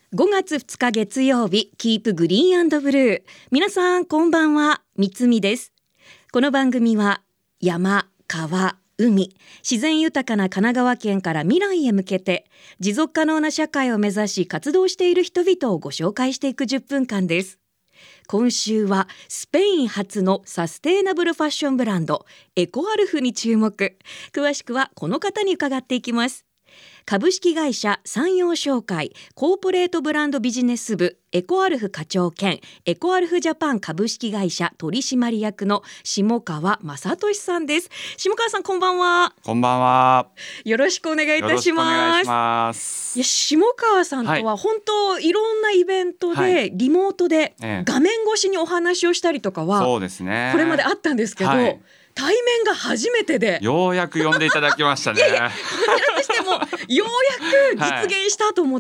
5月2日月曜日、キープグリーン&ブルー。皆さんこんばんは、みつみです。この番組は山、川、海、自然豊かな神奈川県から未来へ向けて持続可能な社会を目指し活動している人々をご紹介していく10分間です。今週はスペイン発のサステイナブルファッションブランドエコアルフに注目。詳しくはこの方に伺っていきます。株式会社山陽商会コーポレートブランドビジネス部エコアルフ課長兼エコアルフジャパン株式会社取締役の下川正俊さんです。下川さん、こんばんは。 こんばんは。 よろしくお願いいたします。いや、下川さんとは本当いろんなイベントで、リモートで画面越しにお話をしたりとかは、 そうですね、 これまであったんですけど、対面が初めてでようやく呼んでいただきましたね。 いやいや、こちらとしてもようやく実現したと思って、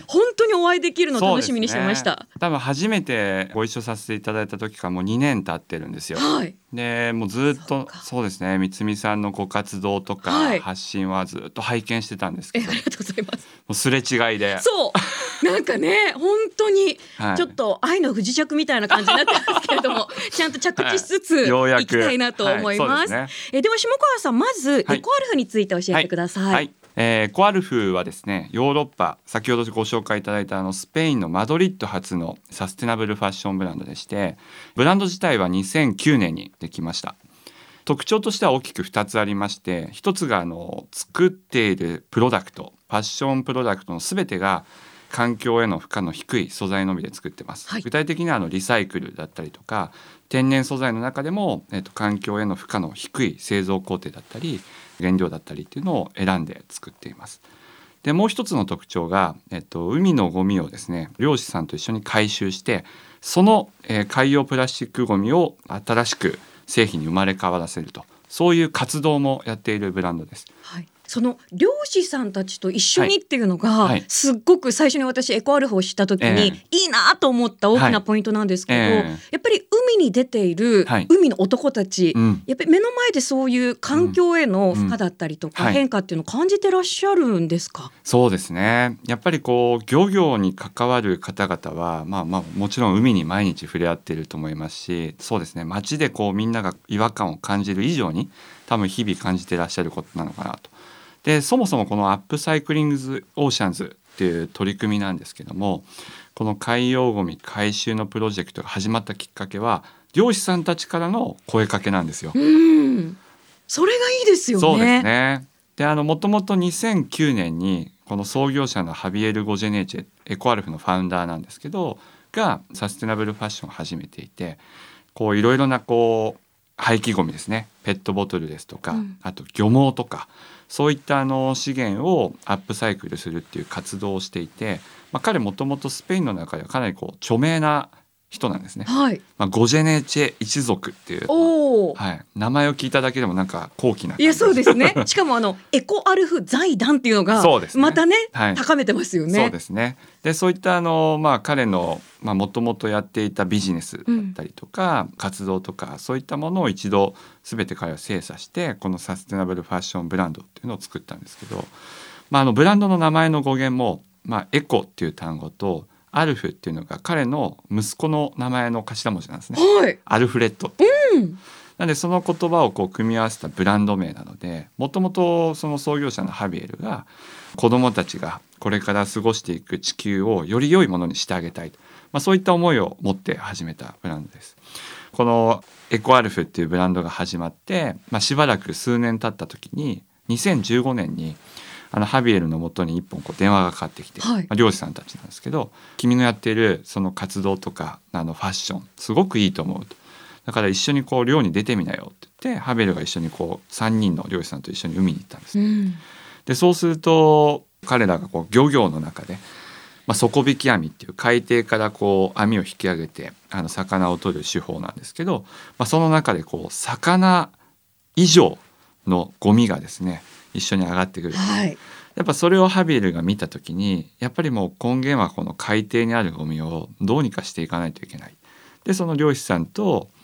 本当にお会いできるのを楽しみにしてました。 多分初めてご一緒させていただいた時からもう2年経ってるんですよ。でもうずっとそうですね、みつみさんのご活動とか発信はずっと拝見してたんですけど、 ありがとうございます。 もうすれ違いで、 そうなんかね、本当にちょっと愛の不時着みたいな感じになってますけれども、ちゃんと着地しつついきたいなと思います。では下川さん、まずエコアルフについて教えてください。 エコアルフはですね、ヨーロッパ、先ほどご紹介いただいたスペインのマドリッド発のサステナブルファッションブランドでして、ブランド自体は2009年にできました。特徴としては大きく2つありまして、1つが作っているプロダクト、ファッションプロダクトのすべてが環境への負荷の低い素材のみで作ってます。具体的にはリサイクルだったりとか、天然素材の中でも、環境への負荷の低い製造工程だったり原料だったりっていうのを選んで作っています。でもう一つの特徴が、海のゴミをですね、漁師さんと一緒に回収して、その、海洋プラスチックゴミを新しく製品に生まれ変わらせると、そういう活動もやっているブランドです。 その漁師さんたちと一緒にっていうのが、すっごく最初に私エコアルフを知った時に、いいなと思った大きなポイントなんですけど、やっぱり海に出ている海の男たち、やっぱり目の前でそういう環境への負荷だったりとか、変化っていうのを感じてらっしゃるんですか？ そうですね、やっぱり漁業に関わる方々は、もちろん海に毎日触れ合っていると思いますし、そうですね、街でみんなが違和感を感じる以上に多分日々感じていらっしゃることなのかなと。でそもそもこのアップサイクリングズオーシャンズっていう取り組みなんですけども、この海洋ゴミ回収のプロジェクトが始まったきっかけは漁師さんたちからの声かけなんですよ。 それがいいですよね。 そうですね。でもともと2009年にこの創業者のハビエル・ゴジェネーチェ、エコアルフのファウンダーなんですけどがサステナブルファッションを始めていて、いろいろな廃棄ゴミですね、ペットボトルですとか、あと漁網とか、そういった資源をアップサイクルするっていう活動をしていて、彼もともとスペインの中ではかなり著名な人なんですね。ゴジェネーチェ一族っていう、名前を聞いただけでもなんか高貴な感じ。 いや、そうですね。しかもエコアルフ財団っていうのがまたね、高めてますよね。 そうですね。でそういった彼のもともとやっていたビジネスだったりとか、活動とか、そういったものを一度全て彼は精査して、このサステナブルファッションブランドっていうのを作ったんですけど、ブランドの名前の語源も、エコっていう単語とアルフっていうのが彼の息子の名前の頭文字なんですね。アルフレッドって、なのでその言葉を組み合わせたブランド名なので、もともとその創業者のハビエルが子どもたちがこれから過ごしていく地球をより良いものにしてあげたい、そういった思いを持って始めたブランドです。このエコアルフっていうブランドが始まって、しばらく数年経った時に2015年にハビエルのもとに一本電話がかかってきて、漁師さんたちなんですけど、君のやっているその活動とかファッションすごくいいと思うと、だから一緒に漁に出てみなよって言って、ハビエルが一緒に3人の漁師さんと一緒に海に行ったんです。でそうすると彼らが漁業の中で、底引き網っていう海底から網を引き上げて魚を取る手法なんですけど、その中で魚以上のゴミがですね一緒に上がってくる、やっぱそれをハビエルが見た時に、やっぱりもう根源はこの海底にあるゴミをどうにかしていかないといけない。でその漁師さんと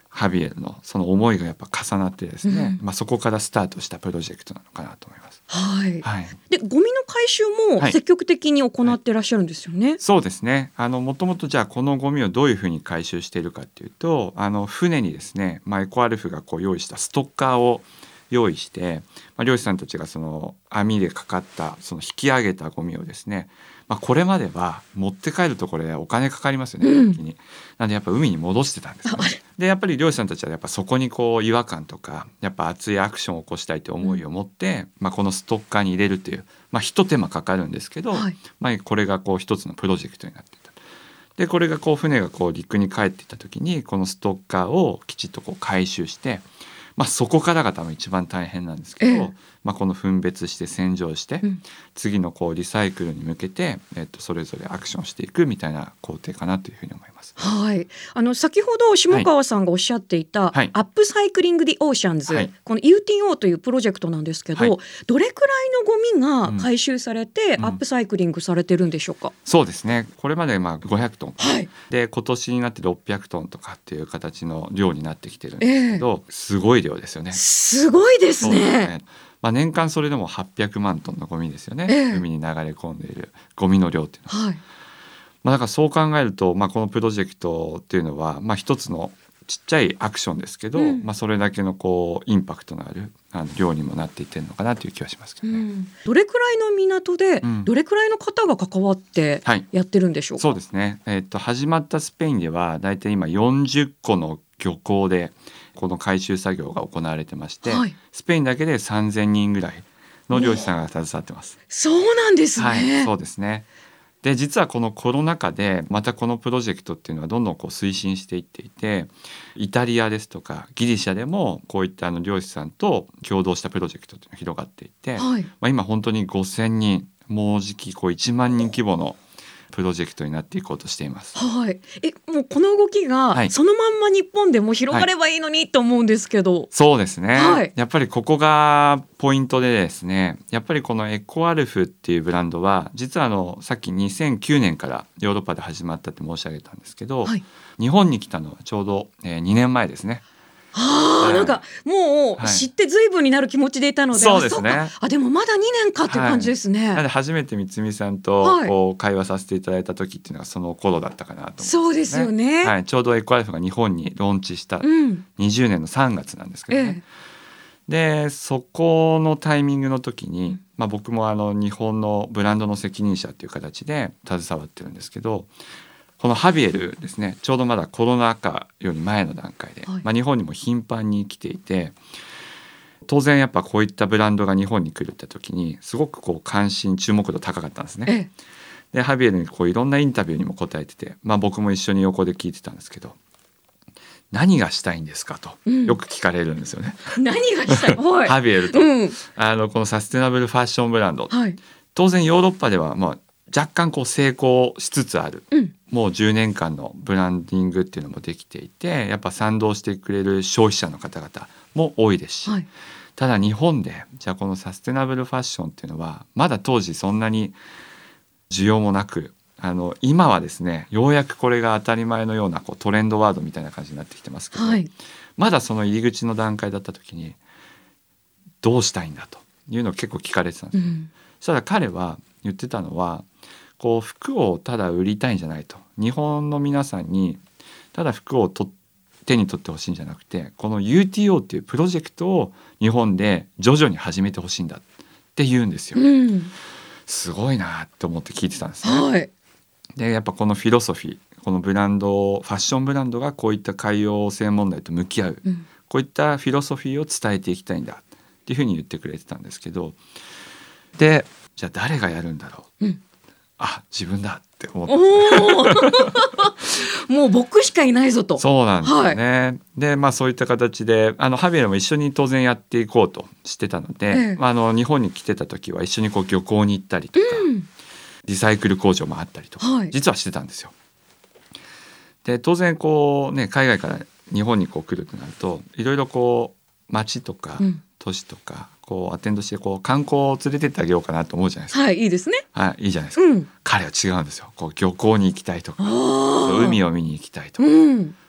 ハビエルのその思いがやっぱ重なってですね、そこからスタートしたプロジェクトなのかなと思います。 でゴミの回収も積極的に行っていらっしゃるんですよね。 そうですね。もともとじゃあこのゴミをどういうふうに回収しているかっていうと、船にですね、エコアルフが用意したストッカーを用意して、漁師さんたちがその網でかかったその引き上げたゴミをですね、これまでは持って帰るとこれお金かかりますよね、時に。なんでやっぱ海に戻してたんですよね。でやっぱり漁師さんたちはやっぱそこに違和感とかやっぱ熱いアクションを起こしたいという思いを持って、このストッカーに入れるという、一手間かかるんですけど、これが一つのプロジェクトになっていた。でこれが船が陸に帰っていった時にこのストッカーをきちっと回収して、そこからが多分一番大変なんですけど、この分別して洗浄して、次のリサイクルに向けて、それぞれアクションしていくみたいな工程かなというふうに思います。 先ほど下川さんがおっしゃっていた、アップサイクリング・ディ・オーシャンズ、この UTO というプロジェクトなんですけど、どれくらいのゴミが回収されて、アップサイクリングされてるんでしょうか。 そうですね。これまで500トン、で今年になって600トンとかっていう形の量になってきてるんですけど、すごい量ですよね。 すごいですね。 年間それでも800万トンのゴミですよね、海に流れ込んでいるゴミの量っていうのは。だからそう考えると、このプロジェクトっていうのは、一つのちっちゃいアクションですけど、それだけのインパクトのある量にもなっていってるのかなという気はしますけどね。 どれくらいの港で、どれくらいの方が関わってやってるんでしょうか。 そうですね、始まったスペインではだいたい今40個の漁港でこの回収作業が行われてまして、スペインだけで3000人ぐらいの漁師さんが携わってます。 そうなんですね。 そうですね。で実はこのコロナ禍でまたこのプロジェクトっていうのはどんどん推進していっていて、イタリアですとかギリシャでもこういった漁師さんと共同したプロジェクトっていうのが広がっていて、今本当に5000人、もうじき1万人規模のプロジェクトになっていこうとしています。 もうこの動きがそのまんま日本でも広がればいいのにと思うんですけど。 そうですね、やっぱりここがポイントでですね、やっぱりこのエコアルフっていうブランドは実はさっき2009年からヨーロッパで始まったって申し上げたんですけど、日本に来たのはちょうど2年前ですね。 なんかもう知って随分になる気持ちでいたので、 そうですね。 でもまだ2年かっていう感じですね。 なので初めて三美さんと会話させていただいた時っていうのがその頃だったかなと思うんですね。 そうですよね。 ちょうどエコアルフが日本にローンチした20年の3月なんですけどね。でそこのタイミングの時に、僕も日本のブランドの責任者っていう形で携わってるんですけど、このハビエルですね、ちょうどまだコロナ禍より前の段階で、日本にも頻繁に来ていて、当然やっぱこういったブランドが日本に来るって時にすごく関心注目度高かったんですね。でハビエルにいろんなインタビューにも答えてて、僕も一緒に横で聞いてたんですけど、何がしたいんですかとよく聞かれるんですよね。 何がしたいハビエルと、このサステナブルファッションブランド、当然ヨーロッパでは若干成功しつつある、もう10年間のブランディングっていうのもできていて、やっぱ賛同してくれる消費者の方々も多いですし、ただ日本でじゃあこのサステナブルファッションっていうのはまだ当時そんなに需要もなく、今はですねようやくこれが当たり前のようなトレンドワードみたいな感じになってきてますけど、まだその入り口の段階だった時にどうしたいんだというのを結構聞かれてたんです。そしたら彼は言ってたのは、服をただ売りたいんじゃないと、日本の皆さんにただ服を手に取ってほしいんじゃなくて、この UTO っていうプロジェクトを日本で徐々に始めてほしいんだって言うんですよ。すごいなと思って聞いてたんですね。でやっぱこのフィロソフィー、このブランド、ファッションブランドがこういった海洋汚染問題と向き合う、こういったフィロソフィーを伝えていきたいんだっていうふうに言ってくれてたんですけど、でじゃあ誰がやるんだろう、自分だって思ったんですね。 もう僕しかいないぞと。 そうなんですよね。でそういった形でハビエルも一緒に当然やっていこうとしてたので、日本に来てた時は一緒に漁港に行ったりとか、リサイクル工場もあったりとか、実はしてたんですよ。で当然海外から日本に来るとなると、いろいろ町とか都市とかアテンドして観光を連れてってあげようかなと思うじゃないですか。 いいですね。 いいじゃないですか。彼は違うんですよ。漁港に行きたいとか、海を見に行きたいとか、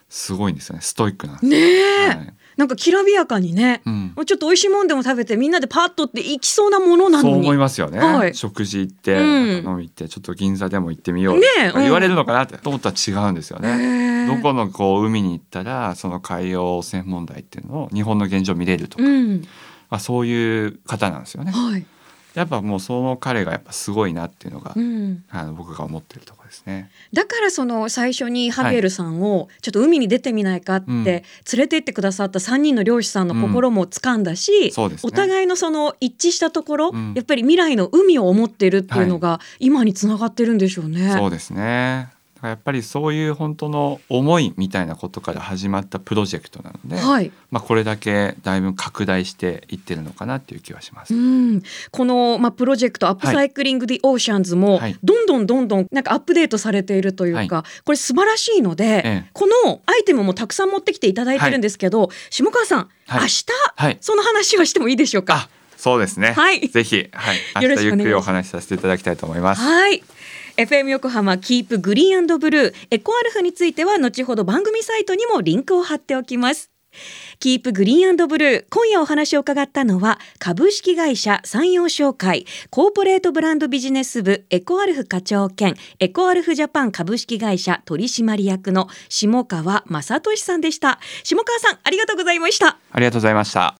すごいんですよね。ストイックなんです。 ねえ、 はい、 なんかきらびやかにね、ちょっと美味しいもんでも食べてみんなでパッとって行きそうなものなのに、 そう思いますよね、はい、食事行って、飲み行ってちょっと銀座でも行ってみよう、言われるのかなって思ったら違うんですよね。どこのこう海に行ったらその海洋汚染問題っていうのを日本の現状を見れるとか、そういう方なんですよね。はい、やっぱもうその彼がやっぱすごいなっていうのが、僕が思ってるところですね。 だからその最初にハビエルさんをちょっと海に出てみないかって連れてってくださった3人の漁師さんの心も掴んだし、お互いのその一致したところ、やっぱり未来の海を思ってるっていうのが今につながってるんでしょうね。 そうですね。やっぱりそういう本当の思いみたいなことから始まったプロジェクトなので、はい、これだけだいぶ拡大していってるのかなっていう気はします。 この、プロジェクトアップサイクリング・ディ・オーシャンズもどんどんなんかアップデートされているというか、これ素晴らしいので、このアイテムもたくさん持ってきていただいてるんですけど、下川さん、明日、その話をしてもいいでしょうか。 そうですね、ぜひ、明日ゆっくりお話しさせていただきたいと思います。 はい、FM 横浜キープグリーン&ブルーエコアルフについては後ほど番組サイトにもリンクを貼っておきます。キープグリーン&ブルー、今夜お話を伺ったのは株式会社山陽商会コーポレートブランドビジネス部エコアルフ課長兼エコアルフジャパン株式会社取締役の下川正俊さんでした。下川さん、ありがとうございました。 ありがとうございました。